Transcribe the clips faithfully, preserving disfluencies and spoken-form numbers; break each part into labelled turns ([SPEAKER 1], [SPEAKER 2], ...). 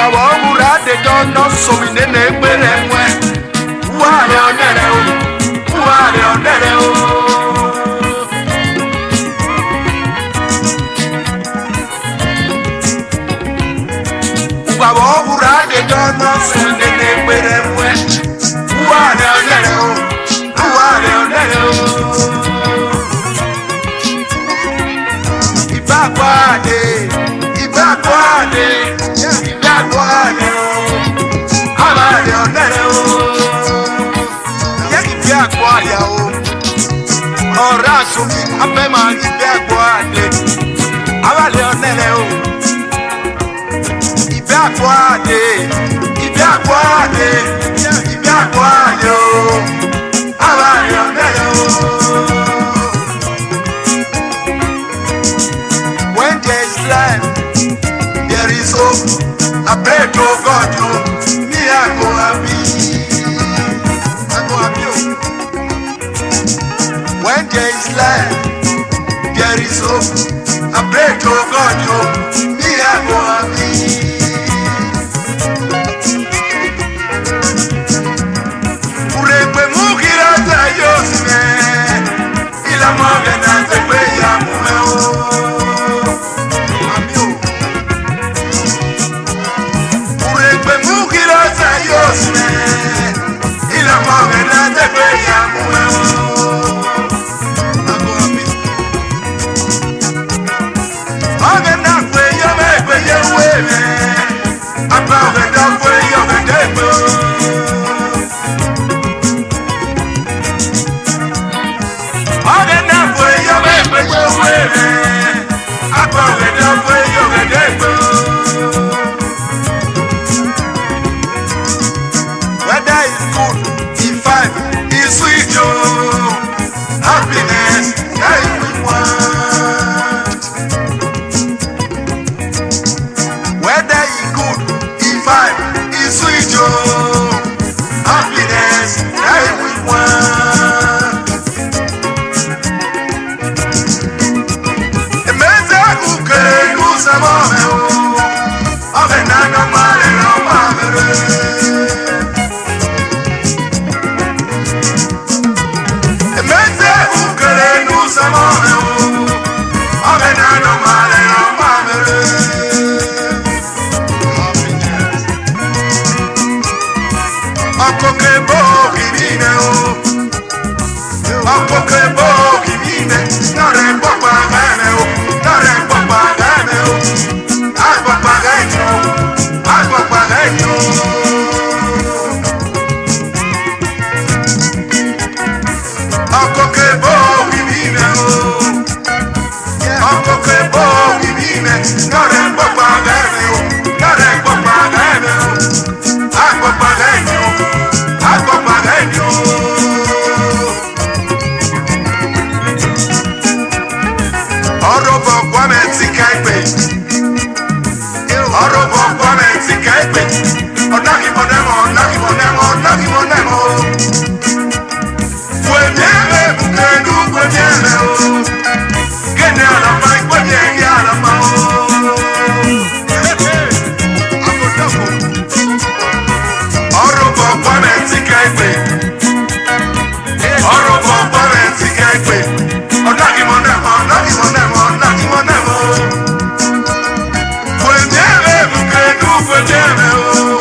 [SPEAKER 1] Ubawa ura de dono somine ne gbere nwe. Uware onere o, uware onere o. Ubawa ura de dono somine ne gbere nwe. Uware onere o, uware onere o. Ibakwade, Ibakwade, Ibakwade o. Abale onere o. Ye Ibakwade o. Ora sumi abema Ibakwade. Abale onere o. Ibakwade, Ibakwade, Ibakwade o. Abale onere o. When there is life, there is hope. I pray to God, oh, me I go happy. I go happy. Oh. When there is life, there is hope. I pray to God, oh, me I go happy. Urekwe mukira tayo sime, ila mwage na tekwe ya mume o. Ila mawena tekwe ya mume o. Ako happy. Ogena kwe yo me kwe yo weme. Apa ogena kwe yo me tekwe o. Ogena kwe yo me kwe yo weme. Apa ogena kwe yo me tekwe o. Whether it's good, it's fine, it's sweet, yo. Happiness, that we want. Whether it's good, it's fine, it's sweet, yo. Happiness, that we want. The mesa kuke kusamame o. Ave nana male no mamere. Oh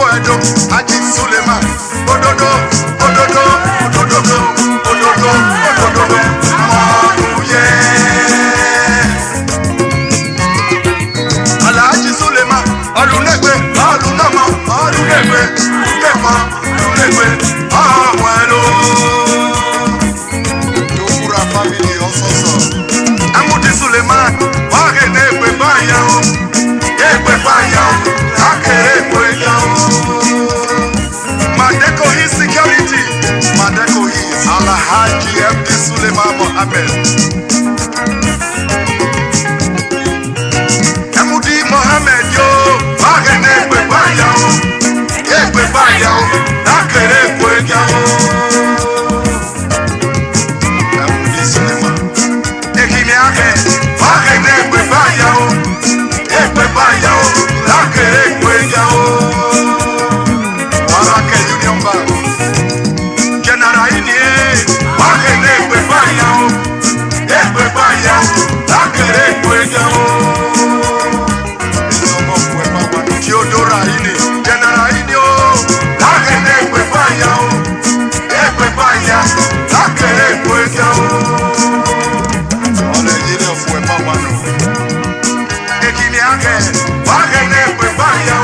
[SPEAKER 1] Edo, Aji Suleiman, Ododo, Ododo, Ododo, Ododo, Ododo, Amoye. Alhaji Suleiman, Olunegbe, Olunama, Olunegbe, Olunegbe, Olunegbe, Awelo. Dokura family also so. Amudi Suleiman, Wagenegbe Bayawo, Egbe Bayawo, Akeregbe Yawo. Madeko is security, Madeko is Alhaji M D Suleiman Mohammed. Amudi Mohammed yo, Wagenegbe Bayawo, Egbe Bayawo, Akeregbe Yawo. Amudi Suleiman, Ekini Ake, Wagenegbe Bayawo, Egbe Bayawo, Akeregbe Yawo. Warake Union Bank, General Ini, Wagenegbe Bayawo, Egbe Bayawo, Akeregbe Yawo. Theodora Ini, General Ini o, Wagenegbe Bayawo, Egbe Bayawo, Akeregbe Yawo. Ọ̀rẹ́ yìí lè fún ẹ bá wà nù. Ekini Ake, Wagenegbe Bayawo.